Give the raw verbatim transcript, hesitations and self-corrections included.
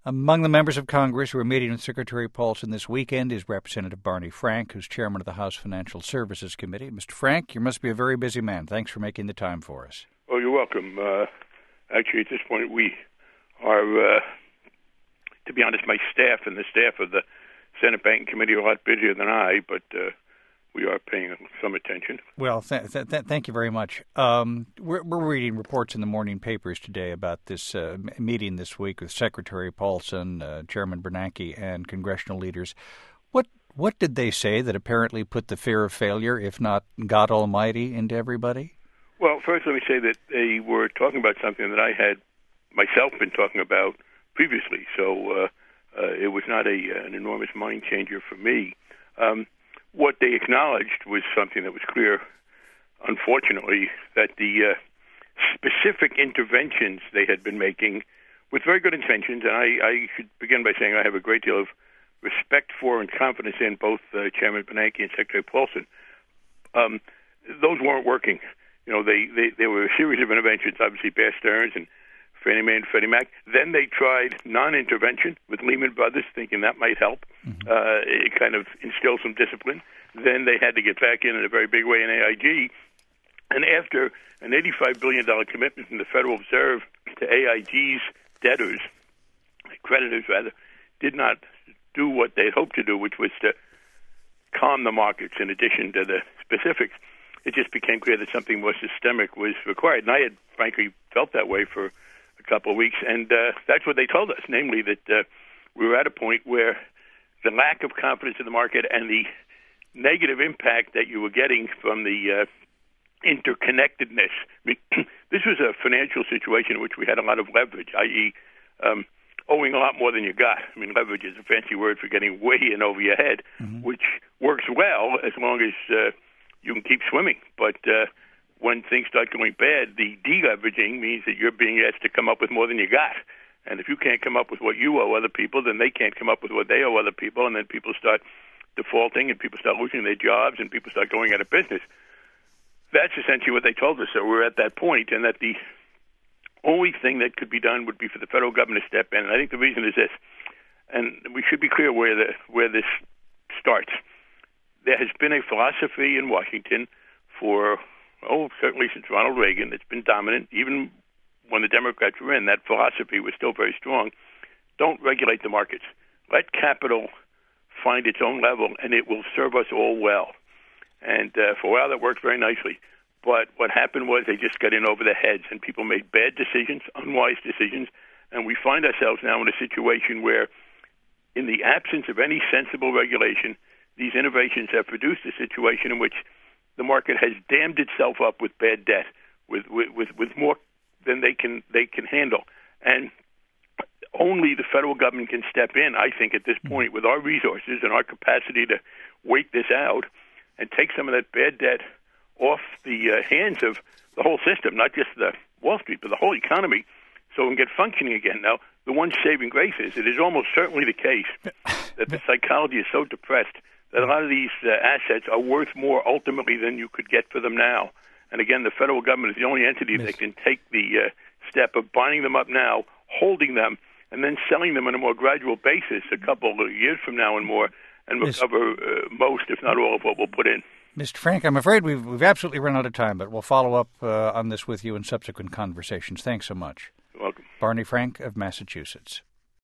Among the members of Congress who are meeting with Secretary Paulson this weekend is Representative Barney Frank, who's chairman of the House Financial Services Committee. Mister Frank, you must be a very busy man. Thanks for making the time for us. Oh, you're welcome. Uh, actually, at this point, we are, uh, to be honest, my staff and the staff of the Senate Banking Committee are a lot busier than I, but uh, we are paying some attention. Well, th- th- th- thank you very much. Um, we're, we're reading reports in the morning papers today about this uh, meeting this week with Secretary Paulson, uh, Chairman Bernanke, and congressional leaders. What what did they say that apparently put the fear of failure, if not God Almighty, into everybody? Well, first let me say that they were talking about something that I had myself been talking about previously, so uh, uh, it was not a an enormous mind changer for me. Um, What they acknowledged was something that was clear, unfortunately, that the uh, specific interventions they had been making with very good intentions, and I, I should begin by saying I have a great deal of respect for and confidence in both uh, Chairman Bernanke and Secretary Paulson, um, those weren't working. You know, they, they, there were a series of interventions, obviously Bear Stearns and Fannie Mae and Freddie Mac. Then they tried non-intervention with Lehman Brothers, thinking that might help. Mm-hmm. Uh, it kind of instilled some discipline. Then they had to get back in in a very big way in A I G. And after an eighty-five billion dollars commitment from the Federal Reserve to A I G's debtors, creditors rather, did not do what they hoped to do, which was to calm the markets in addition to the specifics. It just became clear that something more systemic was required. And I had, frankly, felt that way for a couple of weeks. And uh, that's what they told us, namely that uh, we were at a point where the lack of confidence in the market and the negative impact that you were getting from the uh, interconnectedness. I mean, this was a financial situation in which we had a lot of leverage, that is, um, owing a lot more than you got. I mean, leverage is a fancy word for getting way in over your head, mm-hmm. which works well as long as uh, you can keep swimming. But uh, when things start going bad, the deleveraging means that you're being asked to come up with more than you got. And if you can't come up with what you owe other people, then they can't come up with what they owe other people, and then people start defaulting, and people start losing their jobs, and people start going out of business. That's essentially what they told us. So we're at that point, and that the only thing that could be done would be for the federal government to step in. And I think the reason is this, and we should be clear where the where this starts. There has been a philosophy in Washington for, oh, certainly since Ronald Reagan, that's been dominant. Even when the Democrats were in, that philosophy was still very strong. Don't regulate the markets. Let capital find its own level, and it will serve us all well. And uh, for a while, that worked very nicely. But what happened was they just got in over their heads, and people made bad decisions, unwise decisions, and we find ourselves now in a situation where, in the absence of any sensible regulation, these innovations have produced a situation in which the market has dammed itself up with bad debt, with with, with, with more than they can they can handle. And only the federal government can step in, I think, at this point, with our resources and our capacity to wait this out and take some of that bad debt off the uh, hands of the whole system, not just the Wall Street, but the whole economy, so we can get functioning again. Now, the one saving grace is it is almost certainly the case that the psychology is so depressed that a lot of these uh, assets are worth more ultimately than you could get for them now. And again, the federal government is the only entity that can take the uh, step of buying them up now, holding them, and then selling them on a more gradual basis a couple of years from now and more, and recover uh, most, if not all, of what we'll put in. Mister Frank, I'm afraid we've, we've absolutely run out of time, but we'll follow up uh, on this with you in subsequent conversations. Thanks so much. You're welcome. Barney Frank of Massachusetts.